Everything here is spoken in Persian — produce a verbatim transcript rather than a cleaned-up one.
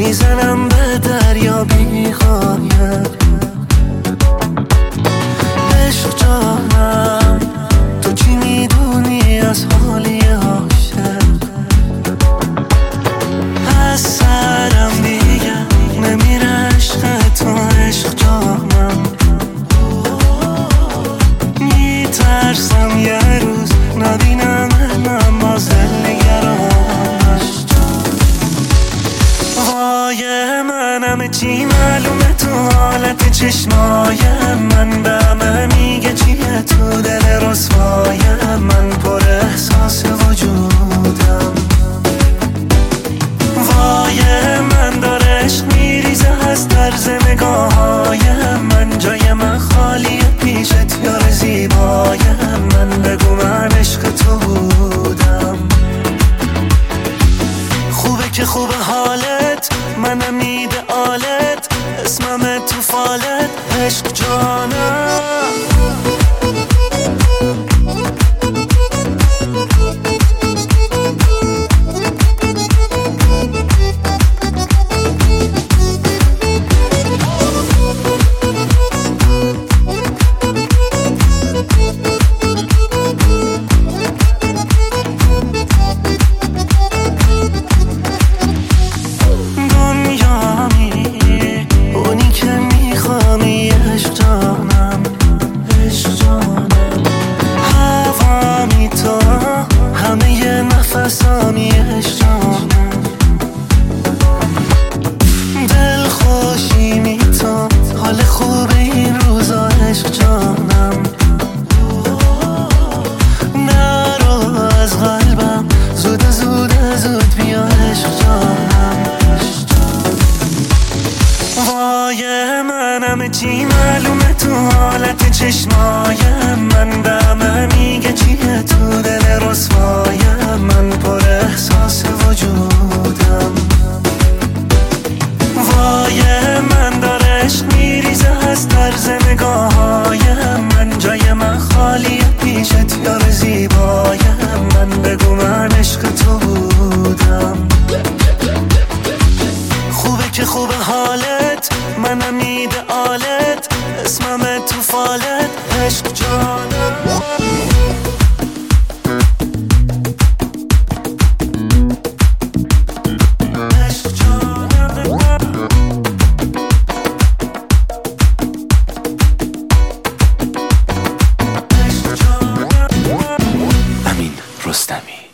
میزنم به دریا بی‌غایت. عشق جانم تو چی میدونی از حالی عاشق؟ از سرم دیگه نمیره عشق تو. عشق جانم میترسم یه روز نبینم من باز دلنگرانم. وای منم چی معلومه تو حالت چشمای من، به همه میگه چیه تو دل رسوای من، پر احساس وجودم. وای من داره عشق میریزه از طرز نگاههای من، جای من خالیه پیشت یار زیبای من، بگو من عشق تو بودم. خوبه که خوبه حالت، منم ایدئالت، اسمم تو فالت، عشق جانم. نفسامی عشق جانم، دل خوشی میتون حال خوب این روزا عشق جانم. نرو از قلبم زود زود زود بیا عشق جانم. وای منم چی معلومه تو حالت چشمای من، به همه میگه چیه تو دل رسوای من، پر احساس وجودم. وای من داره عشق میریزه از طرز نگاههای من، جای من خالیه پیشت یار زیبای من، بگو من عشق تو بودم. خوبه که خوبه حالت، منم ایدئالت، اسمم تو فالت، عشق جانم. امین رستمی.